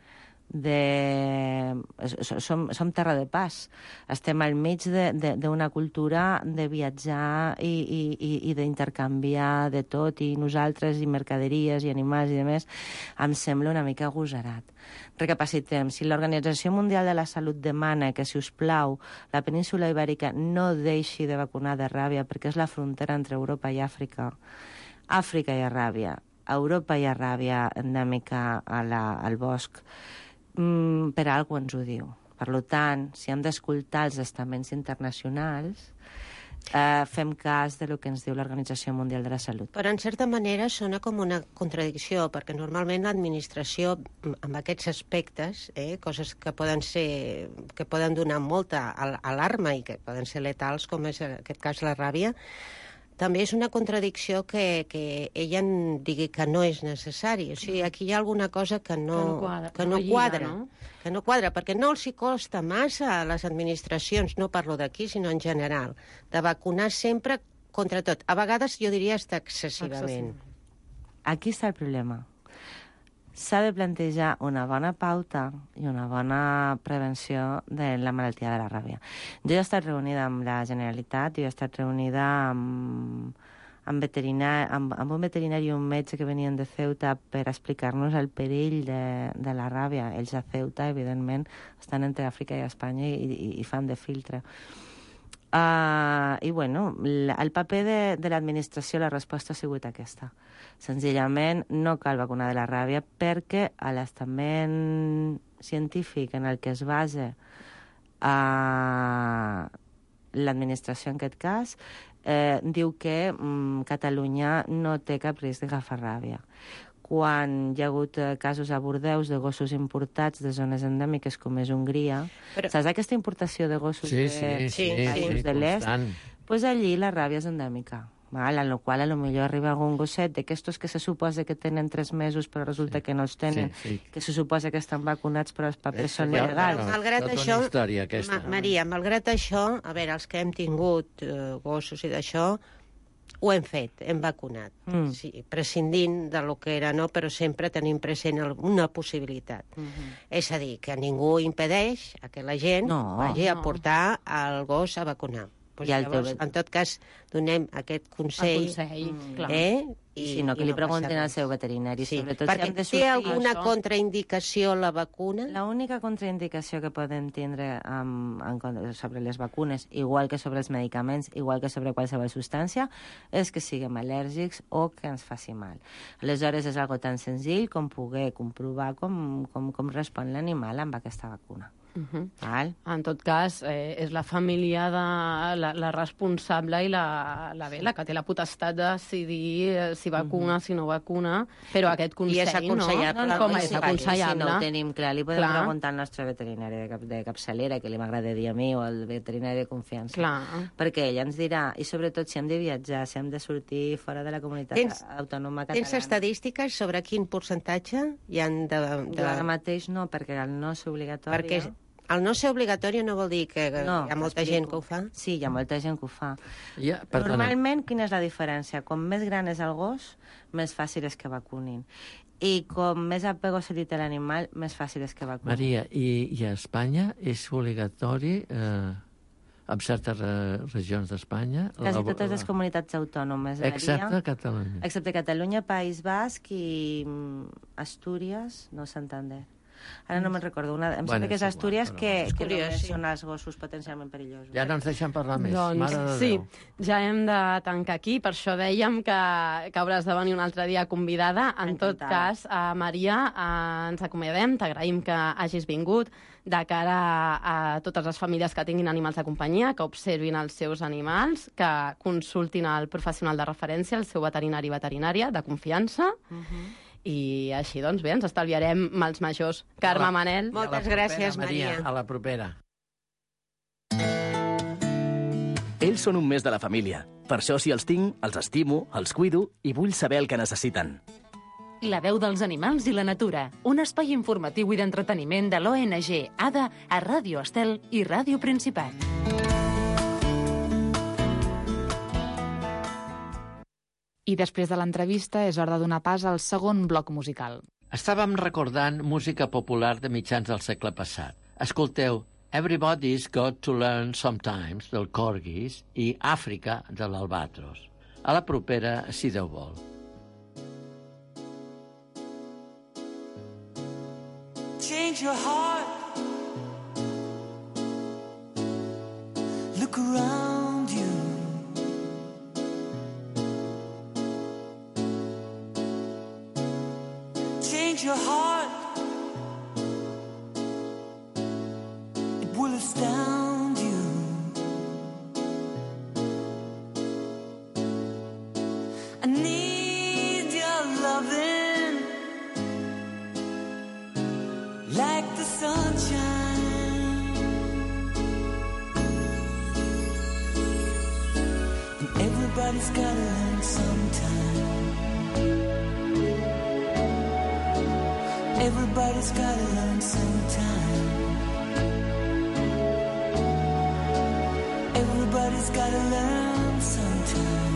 Speaker 16: de... Som, som terra de pas. Estem al mig d'una cultura de viatjar i, i, i d'intercanviar de tot, i nosaltres, i mercaderies, i animals, i demés, em sembla una mica agosarat. Recapacitem. Si l'Organització Mundial de la Salut demana que, si us plau, la península Ibèrica no deixi de vacunar de ràbia perquè és la frontera entre Europa i Àfrica, Àfrica hi ha ràbia, a Europa hi ha ràbia endèmica a la, al bosc, mm, per alguna ens ho diu. Per tant, si hem d'escoltar els estaments internacionals, eh, fem cas de lo que ens diu l'Organització Mundial de la Salut.
Speaker 17: Però, en certa manera, sona com una contradicció, perquè normalment l'administració, amb aquests aspectes, eh, coses que poden ser, que poden donar molta alarma i que poden ser letals, com és en aquest cas la ràbia, també és una contradicció que, que ella en digui que no és necessari. O sigui, aquí hi ha alguna cosa que no,
Speaker 15: que no quadra,
Speaker 17: que no
Speaker 15: no lliga,
Speaker 17: quadra,
Speaker 15: no?
Speaker 17: que no quadra, perquè no els hi costa massa a les administracions, no parlo d'aquí, sinó en general, de vacunar sempre contra tot. A vegades jo diria hasta excessivament.
Speaker 16: Aquí està el problema. S'ha de plantejar una bona pauta i una bona prevenció de la malaltia de la ràbia. Jo he estat reunida amb la Generalitat, jo he estat reunida amb, amb, veterinar, amb, amb un veterinari i un metge que venien de Ceuta per explicar-nos el perill de, de la ràbia. Ells a Ceuta, evidentment, estan entre Àfrica i Espanya i, i, i fan de filtre. Uh, I, bueno, el paper de, de l'administració, la resposta ha sigut aquesta. Senzillament, no cal vacunar de la ràbia perquè l'estament científic en el que es basa uh, l'administració, en aquest cas, eh, diu que mm, Catalunya no té cap risc d'agafar ràbia. Quan hi ha hagut eh, casos a Bordeus de gossos importats de zones endèmiques com és Hongria, però... saps aquesta importació de gossos
Speaker 7: sí,
Speaker 16: de,
Speaker 7: sí, sí,
Speaker 16: sí, sí, de l'est? Doncs pues allí la ràbia és endèmica. Val? En la qual a lo millor arriba algun gosset d'aquestos que se suposa que tenen tres mesos però resulta sí, que no els tenen, sí, sí. que se suposa que estan vacunats però els papers són il·legals.
Speaker 17: Però, malgrat tota això, història, aquesta, Ma Maria, malgrat això, a veure, els que hem tingut eh, gossos i d'això, ho hem fet, hem vacunat, mm. sí, prescindint de lo que era, no, però sempre tenim present una possibilitat. Mm-hmm. És a dir, que ningú impedeix a que la gent no, vagi no. a portar el gos a vacunar. Pues I llavors, teu... en tot cas, donem aquest consell,
Speaker 15: consell
Speaker 17: mm, eh? I,
Speaker 16: si no, que li
Speaker 17: no
Speaker 16: preguntin al seu veterinari.
Speaker 17: Sí,
Speaker 16: sobretot
Speaker 17: perquè
Speaker 16: si de
Speaker 17: té alguna això. contraindicació la vacuna?
Speaker 16: L'única contraindicació que poden tindre um, en, sobre les vacunes, igual que sobre els medicaments, igual que sobre qualsevol substància, és que siguem al·lèrgics o que ens faci mal. Aleshores, és algo tan senzill com poder comprovar com, com, com respon l'animal amb aquesta vacuna.
Speaker 15: Uh-huh. Val. En tot cas, eh, és la família de, la, la responsable i la, la, bé, la que té la potestat de decidir eh, si vacuna, uh-huh. si no vacuna, però aquest consell,
Speaker 17: és aconsellable,
Speaker 15: no? Com és aconsellable?
Speaker 16: Si no ho tenim clar, li podem clar. preguntar al nostre veterinari de, cap, de capçalera, que li m'agrada dir a mi, o al veterinari de confiança. Clar. Perquè ell ens dirà, i sobretot si hem de viatjar, si hem de sortir fora de la comunitat tens, autònoma catalana.
Speaker 17: Tens estadístiques sobre quin percentatge hi han de... de...
Speaker 16: Jo ara mateix no, perquè el no és obligatori.
Speaker 17: Perquè el no ser obligatori no vol dir que no, hi ha molta gent que ho fa?
Speaker 16: Sí, hi ha molta gent que ho fa.
Speaker 7: Ja,
Speaker 16: Normalment, quina és la diferència? Com més gran és el gos, més fàcil és que vacunin. I com més apego se li té l'animal, més fàcil és que vacunin.
Speaker 7: Maria, i, i a Espanya és obligatori... Eh... en certes regions d'Espanya...
Speaker 16: Quasi totes les comunitats autònomes.
Speaker 7: Excepte Catalunya.
Speaker 16: Excepte Catalunya, País Basc i Astúries, no Santander. Ara no me'n recordo. Una... Em bueno, sembla que és Astúries igual, que, que curiós, només sí. són els gossos potencialment perillosos.
Speaker 7: Ja no ens deixem parlar més.
Speaker 15: Doncs,
Speaker 7: Mare de
Speaker 15: sí,
Speaker 7: Déu.
Speaker 15: ja hem de tancar aquí. Per això dèiem que, que hauràs de venir un altre dia convidada. En Encantada. Tot cas, a Maria, a, ens acomiadem. T'agraïm que hagis vingut. De cara a totes les famílies que tinguin animals de companyia, que observin els seus animals, que consultin el professional de referència, el seu veterinari i veterinària de confiança. Uh-huh. I així, doncs bé, ens estalviarem mals majors. Carme la, Manel.
Speaker 17: Moltes gràcies, Maria.
Speaker 7: Maria. A la propera.
Speaker 18: Ells són un mes de la família. Per això, si els tinc, els estimo, els cuido i vull saber el que necessiten.
Speaker 3: La veu dels animals i la natura, un espai informatiu i d'entreteniment de l'O N G A D A a Ràdio Estel i Ràdio Principat.
Speaker 11: I després de l'entrevista és hora de donar pas al segon bloc musical.
Speaker 7: Estàvem recordant música popular de mitjans del segle passat. Escolteu Everybody's Got to Learn Sometimes, del Corgis, i Àfrica, de l'Albatros. A la propera, si Déu vol.
Speaker 14: Change your heart. Look around you. Change your heart. It will astound you. I need your loving like the sunshine, and everybody Everybody's gotta learn sometime. Everybody's gotta learn sometime. Everybody's gotta learn sometime.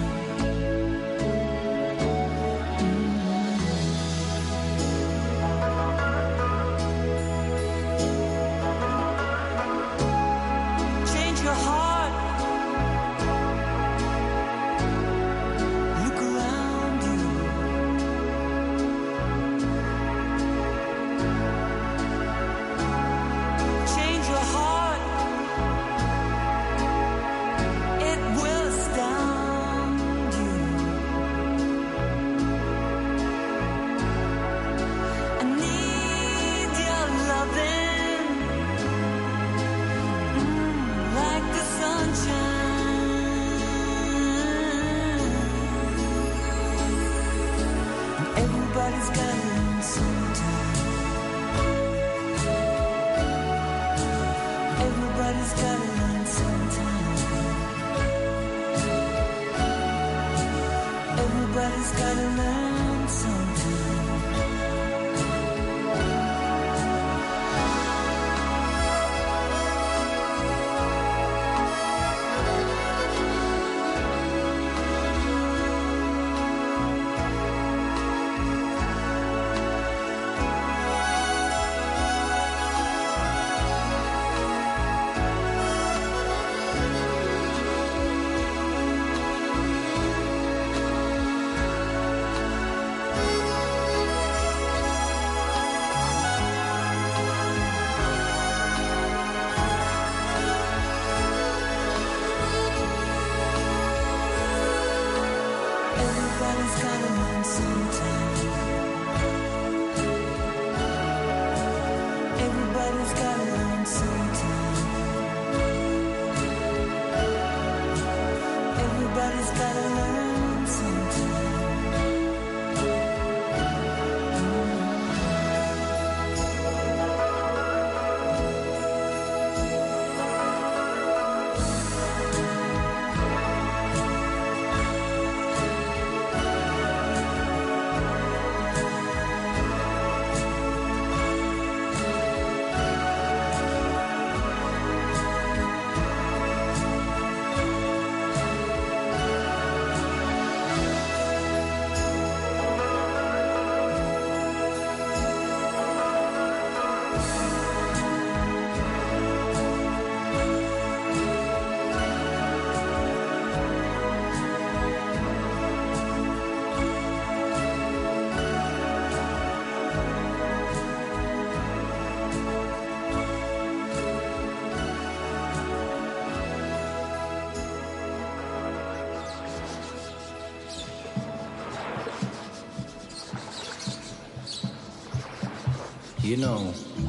Speaker 19: You know,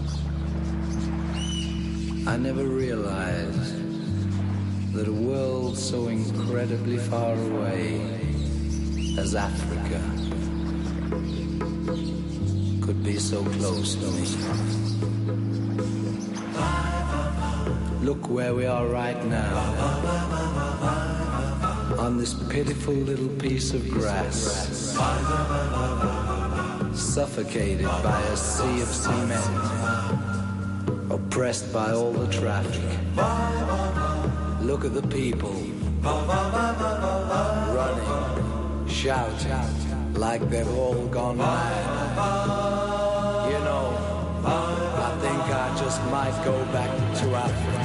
Speaker 19: I never realized that a world so incredibly far away as Africa could be so close to me. Look where we are right now, on this pitiful little piece of grass, suffocated by a sea of cement, oppressed by all the traffic. Look at the people, running, shouting, like they've all gone mad. You know, I think I just might go back to Africa.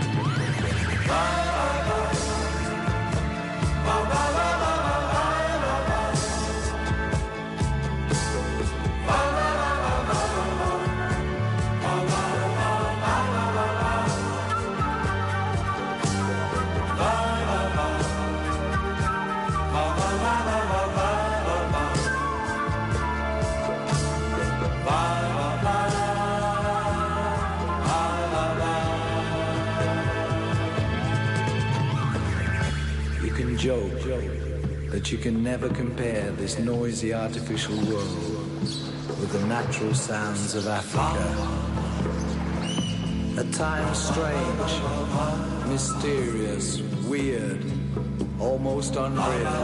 Speaker 19: Joke that you can never compare this noisy artificial world with the natural sounds of Africa. At times strange, mysterious, weird, almost unreal.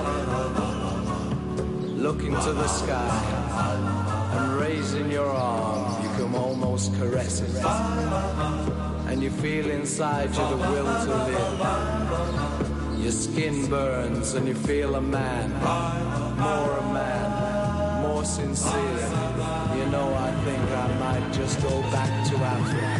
Speaker 19: Looking to the sky and raising your arm, you can almost caress it. And you feel inside you the will to live. Your skin burns and you feel a man, more a man, more sincere. You know, I think I might just go back to Africa.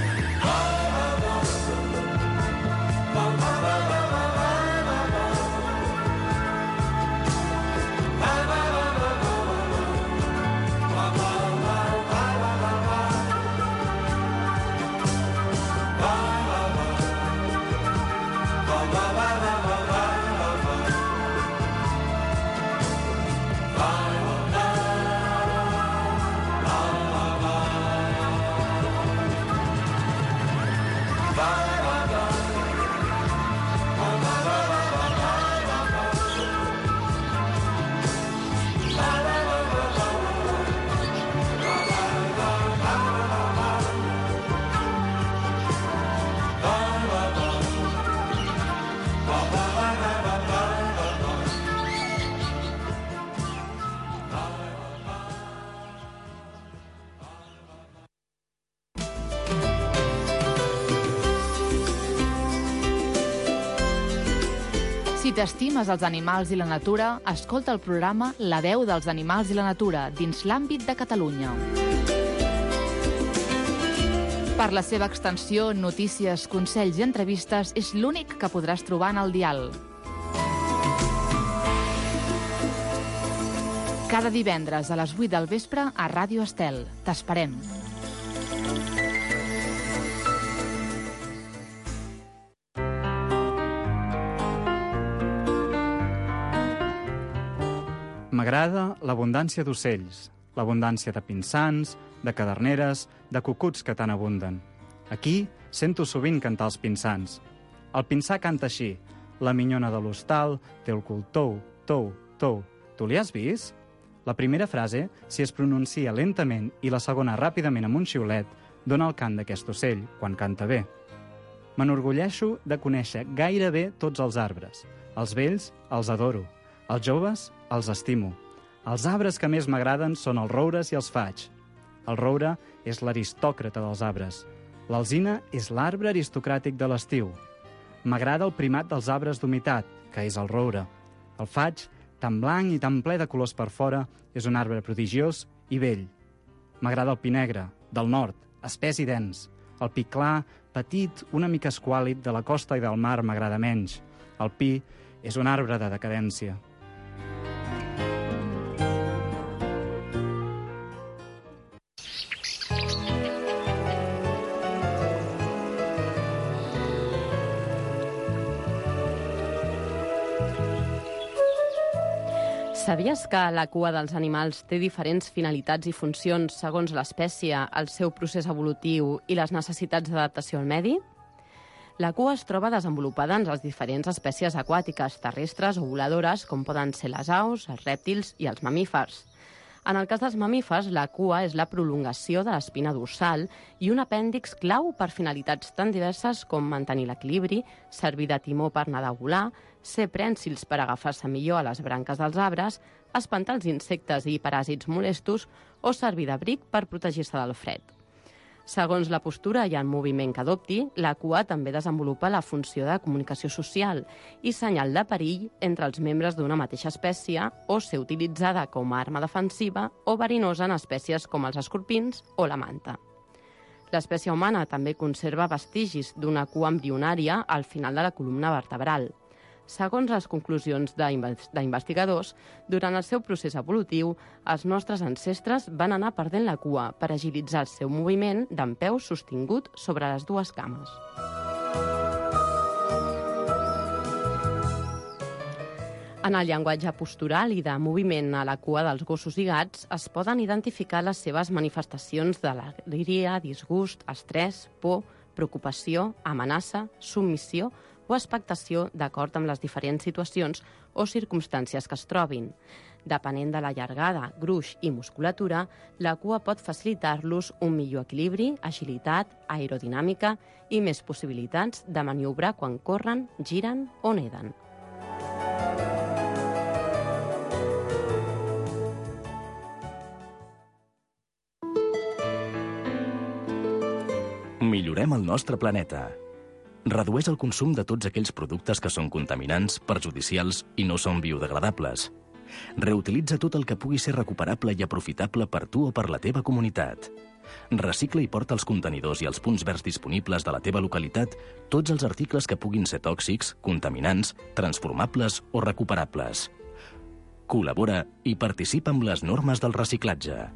Speaker 11: Si t'estimes els animals i la natura, escolta el programa La veu dels animals i la natura dins l'àmbit de Catalunya. Per la seva extensió, notícies, consells i entrevistes és l'únic que podràs trobar en el dial. Cada divendres a les vuit del vespre a Ràdio Estel. T'esperem.
Speaker 10: M'agrada l'abundància d'ocells, l'abundància de pinsans, de caderneres, de cucuts que tant abunden. Aquí sento sovint cantar els pinsans. El pinsà canta així: la minyona de l'hostal té el cul tou, tou, tou. Tu li has vist? La primera frase, si es pronuncia lentament i la segona ràpidament amb un xiulet, dona el cant d'aquest ocell, quan canta bé. M'enorgulleixo de conèixer gairebé tots els arbres. Els vells els adoro. Els joves els estimo. Els arbres que més m'agraden són els roures i els faigs. El roure és l'aristòcrata dels arbres. L'alzina és l'arbre aristocràtic de l'estiu. M'agrada el primat dels arbres d'humitat, que és el roure. El faig, tan blanc i tan ple de colors per fora, és un arbre prodigiós i vell. M'agrada el pi negre, del nord, espès i dens. El pi clar, petit, una mica esquàlid, de la costa i del mar m'agrada menys. El pi és un arbre de decadència.
Speaker 15: Sabies que la cua dels animals té diferents finalitats i funcions segons l'espècie, el seu procés evolutiu i les necessitats d'adaptació al medi? La cua es troba desenvolupada en les diferents espècies aquàtiques, terrestres o voladores, com poden ser les aus, els rèptils i els mamífers. En el cas dels mamífers, la cua és la prolongació de l'espina dorsal i un apèndix clau per finalitats tan diverses com mantenir l'equilibri, servir de timó per nedar o volar, ser prènsils per agafar-se millor a les branques dels arbres, espantar els insectes i paràsits molestos o servir d'abric per protegir-se del fred. Segons la postura i el moviment que adopti, la cua també desenvolupa la funció de comunicació social i senyal de perill entre els membres d'una mateixa espècie o ser utilitzada com a arma defensiva o verinosa en espècies com els escorpins o la manta. L'espècie humana també conserva vestigis d'una cua embrionària al final de la columna vertebral. Segons les conclusions d'investigadors, durant el seu procés evolutiu, els nostres ancestres van anar perdent la cua per agilitzar el seu moviment dempeus sostingut sobre les dues cames. En el llenguatge postural i de moviment a la cua dels gossos i gats es poden identificar les seves manifestacions d'alegria, disgust, estrès, por, preocupació, amenaça, submissió o expectació d'acord amb les diferents situacions o circumstàncies que es trobin. Depenent de la llargada, gruix i musculatura, la cua pot facilitar-los un millor equilibri, agilitat, aerodinàmica i més possibilitats de maniobrar quan corren, giren o neden.
Speaker 18: Millorem el nostre planeta. Redueix el consum de tots aquells productes que són contaminants, perjudicials i no són biodegradables. Reutilitza tot el que pugui ser recuperable i aprofitable per tu o per la teva comunitat. Recicla i porta als contenidors i als punts verds disponibles de la teva localitat tots els articles que puguin ser tòxics, contaminants, transformables o recuperables. Col·labora i participa amb les normes del reciclatge.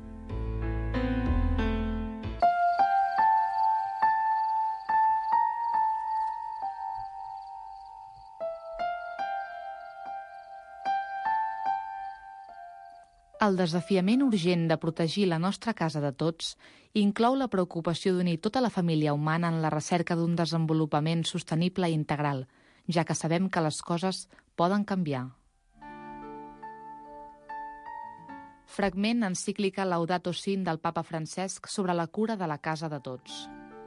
Speaker 11: El desafiament urgent de protegir la nostra casa de tots inclou la preocupació d'unir tota la família humana en la recerca d'un desenvolupament sostenible i integral, ja que sabem que les coses poden canviar. Fragment encíclica Laudato Si del papa Francesc sobre la cura de la casa de tots.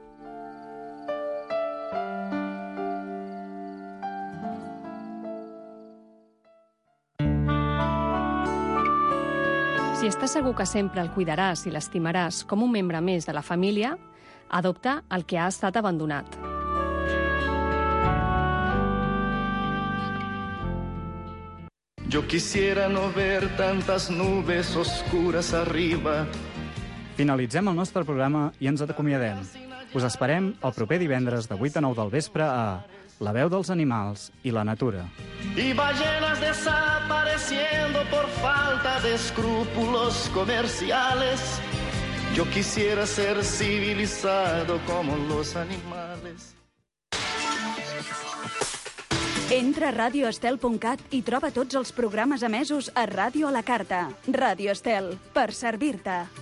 Speaker 20: Si estàs segur que sempre el cuidaràs i l'estimaràs com un membre més de la família, adopta el que ha estat abandonat.
Speaker 8: Yo quisiera no ver tantas nubes oscuras arriba.
Speaker 10: Finalitzem el nostre programa i ens acomiadem. Us esperem el proper divendres de vuit a nou del vespre a La veu dels animals i la natura.
Speaker 8: Y ballenas desapareciendo por falta de escrúpulos comerciales. Yo quisiera ser civilizado como los animales.
Speaker 21: Entra a radio estel punt cat i troba tots els programes emesos a Ràdio a la Carta. Ràdio Estel, per servir-te.